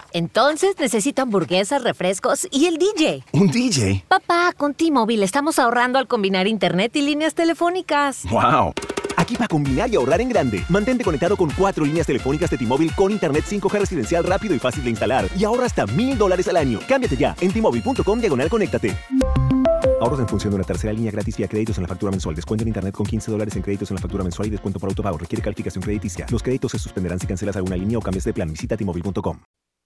Entonces necesito hamburguesas, refrescos y el DJ. ¿Un DJ? Papá, con T-Mobile estamos ahorrando al combinar internet y líneas telefónicas. ¡Wow! Aquí para combinar y ahorrar en grande. Mantente conectado con 4 líneas telefónicas de T-Mobile con internet 5G residencial rápido y fácil de instalar. Y ahorra hasta $1,000 al año. Cámbiate ya en T-Mobile.com/conéctate. Ahorros en función de una tercera línea gratis vía créditos en la factura mensual. Descuento en internet con $15 en créditos en la factura mensual y descuento por autopago. Requiere calificación crediticia. Los créditos se suspenderán si cancelas alguna línea o cambias de plan. Visita T-Mobile.com.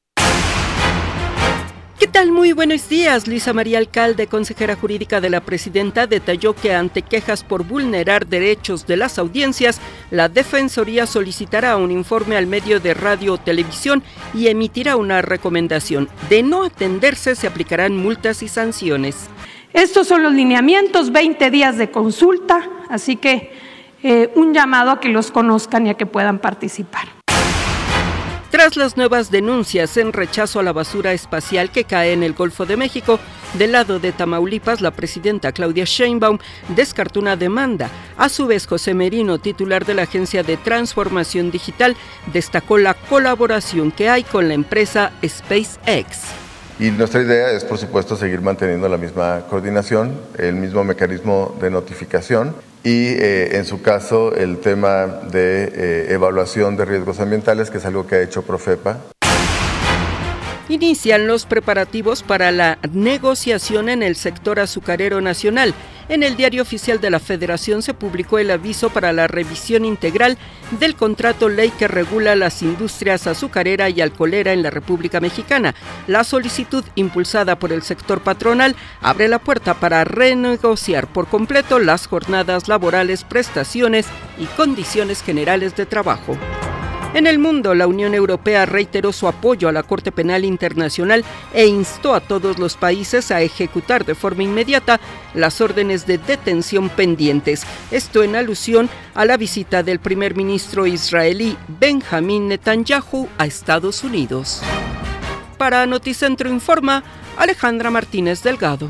¿Qué tal? Muy buenos días. Luisa María Alcalde, consejera jurídica de la presidenta, detalló que ante quejas por vulnerar derechos de las audiencias, la Defensoría solicitará un informe al medio de radio o televisión y emitirá una recomendación. De no atenderse, se aplicarán multas y sanciones. Estos son los lineamientos, 20 días de consulta, así que un llamado a que los conozcan y a que puedan participar. Tras las nuevas denuncias en rechazo a la basura espacial que cae en el Golfo de México, del lado de Tamaulipas, la presidenta Claudia Sheinbaum descartó una demanda. A su vez, José Merino, titular de la Agencia de Transformación Digital, destacó la colaboración que hay con la empresa SpaceX. Y nuestra idea es, por supuesto, seguir manteniendo la misma coordinación, el mismo mecanismo de notificación y, en su caso, el tema de evaluación de riesgos ambientales, que es algo que ha hecho Profepa. Inician los preparativos para la negociación en el sector azucarero nacional. En el Diario Oficial de la Federación se publicó el aviso para la revisión integral del contrato ley que regula las industrias azucarera y alcoholera en la República Mexicana. La solicitud, impulsada por el sector patronal, abre la puerta para renegociar por completo las jornadas laborales, prestaciones y condiciones generales de trabajo. En el mundo, la Unión Europea reiteró su apoyo a la Corte Penal Internacional e instó a todos los países a ejecutar de forma inmediata las órdenes de detención pendientes. Esto en alusión a la visita del primer ministro israelí Benjamín Netanyahu a Estados Unidos. Para Noticentro Informa, Alejandra Martínez Delgado.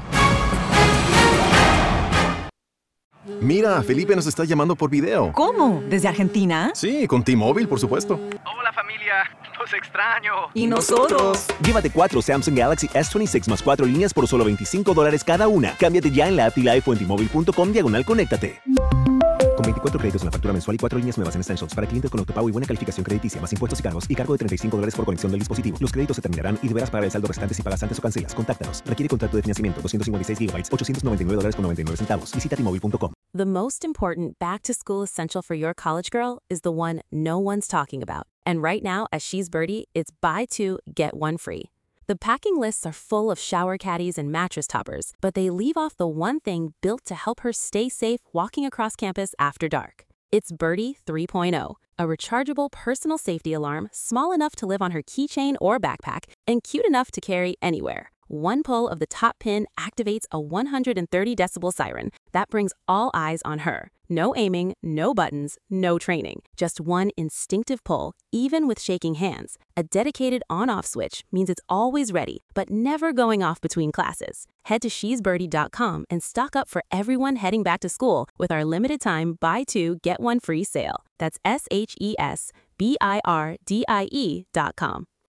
Mira, Felipe nos está llamando por video. ¿Cómo? ¿Desde Argentina? Sí, con T-Mobile, por supuesto. Hola familia, los extraño. ¿Y nosotros? Llévate 4 Samsung Galaxy S26 más 4 líneas por solo $25 cada una. Cámbiate ya en la app T-Life o en T-Mobile.com/conéctate. Con 24 créditos en la factura mensual y 4 líneas nuevas en Essentials para clientes con autopago y buena calificación crediticia, más impuestos y cargos, y cargo de $35 por conexión del dispositivo. Los créditos se terminarán y deberás pagar el saldo restante si pagas antes o cancelas. Contáctanos. Requiere contrato de financiamiento. 256 GB, $899.99. Visita T-Mobile.com. The most important back-to-school essential for your college girl is the one no one's talking about. And right now, at She's Birdie, it's buy 2, get 1 free. The packing lists are full of shower caddies and mattress toppers, but they leave off the one thing built to help her stay safe walking across campus after dark. It's Birdie 3.0, a rechargeable personal safety alarm small enough to live on her keychain or backpack and cute enough to carry anywhere. One pull of the top pin activates a 130 decibel siren that brings all eyes on her. No aiming, no buttons, no training. Just one instinctive pull, even with shaking hands. A dedicated on-off switch means it's always ready, but never going off between classes. Head to shesbirdie.com and stock up for everyone heading back to school with our limited time buy 2, get 1 free sale. That's SHESBIRDIE.com.